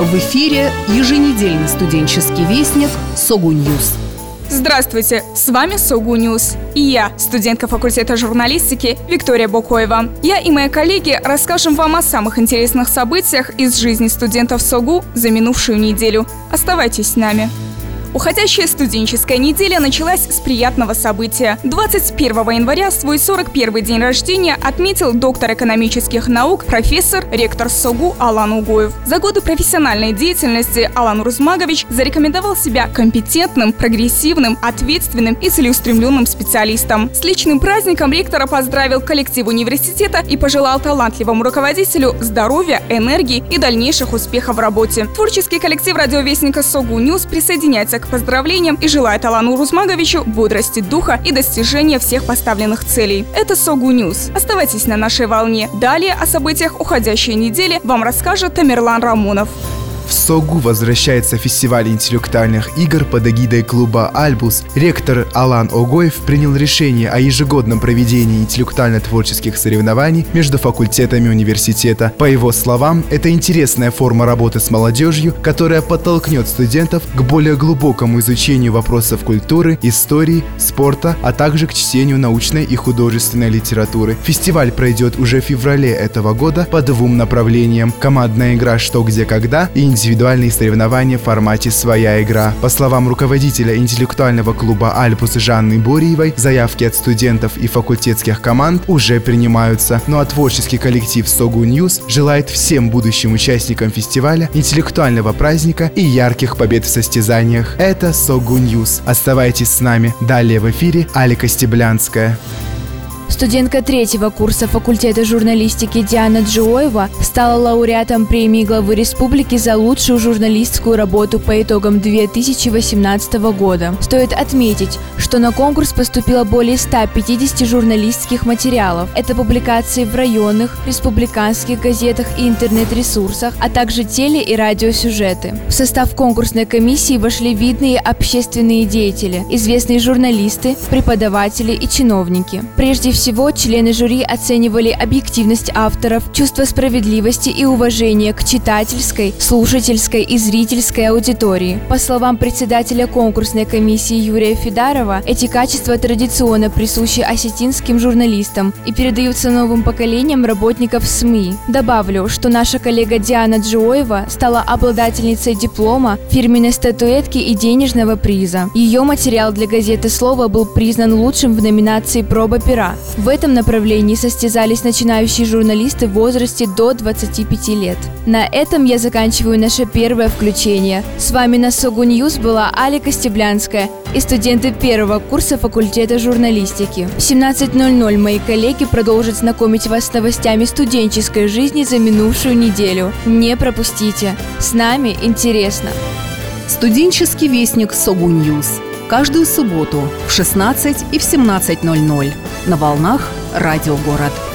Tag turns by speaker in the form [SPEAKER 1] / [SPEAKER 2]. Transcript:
[SPEAKER 1] В эфире еженедельный студенческий вестник Согу Ньюс.
[SPEAKER 2] Здравствуйте, с вами Согу Ньюс. И я, студентка факультета журналистики Виктория Бокоева. Я и мои коллеги расскажем вам о самых интересных событиях из жизни студентов Согу за минувшую неделю. Оставайтесь с нами. Уходящая студенческая неделя началась с приятного события. 21 января свой 41-й день рождения отметил доктор экономических наук, профессор, ректор Согу Алан Угоев. За годы профессиональной деятельности Алан Рузмагович зарекомендовал себя компетентным, прогрессивным, ответственным и целеустремленным специалистом. С личным праздником ректора поздравил коллектив университета и пожелал талантливому руководителю здоровья, энергии и дальнейших успехов в работе. Творческий коллектив радиовестника Согу Ньюс присоединяется к поздравлениям и желает Алану Рузмаговичу бодрости духа и достижения всех поставленных целей. Это Согу Ньюс. Оставайтесь на нашей волне. Далее о событиях уходящей недели вам расскажет Тамерлан Рамунов.
[SPEAKER 3] В Согу возвращается фестиваль интеллектуальных игр под эгидой клуба «Альбус». Ректор Алан Угоев принял решение о ежегодном проведении интеллектуально-творческих соревнований между факультетами университета. По его словам, это интересная форма работы с молодежью, которая подтолкнет студентов к более глубокому изучению вопросов культуры, истории, спорта, а также к чтению научной и художественной литературы. Фестиваль пройдет уже в феврале этого года по двум направлениям: командная игра «Что, где, когда» и индивидуальные соревнования в формате «Своя игра». По словам руководителя интеллектуального клуба «Альбус» Жанны Бореевой, заявки от студентов и факультетских команд уже принимаются. Ну а творческий коллектив Согу Ньюс желает всем будущим участникам фестиваля интеллектуального праздника и ярких побед в состязаниях. Это Согу Ньюс. Оставайтесь с нами. Далее в эфире Алика Стеблянская.
[SPEAKER 4] Студентка 3-го курса факультета журналистики Диана Джиоева стала лауреатом премии главы республики за лучшую журналистскую работу по итогам 2018 года. Стоит отметить, что на конкурс поступило более 150 журналистских материалов. Это публикации в районных, республиканских газетах и интернет-ресурсах, а также теле- и радиосюжеты. В состав конкурсной комиссии вошли видные общественные деятели, известные журналисты, преподаватели и чиновники. Прежде всего, члены жюри оценивали объективность авторов, чувство справедливости и уважения к читательской, слушательской и зрительской аудитории. По словам председателя конкурсной комиссии Юрия Федарова, эти качества традиционно присущи осетинским журналистам и передаются новым поколениям работников СМИ. Добавлю, что наша коллега Диана Джиоева стала обладательницей диплома, фирменной статуэтки и денежного приза. Ее материал для газеты «Слово» был признан лучшим в номинации «Проба пера». В этом направлении состязались начинающие журналисты в возрасте до 25 лет. На этом я заканчиваю наше первое включение. С вами на Согу Ньюс была Алика Стеблянская и студенты 1-го курса факультета журналистики. В 17:00 мои коллеги продолжат знакомить вас с новостями студенческой жизни за минувшую неделю. Не пропустите. С нами интересно.
[SPEAKER 1] Студенческий вестник Согу Ньюс. Каждую субботу в 16 и в 17:00 на волнах «Радио Город».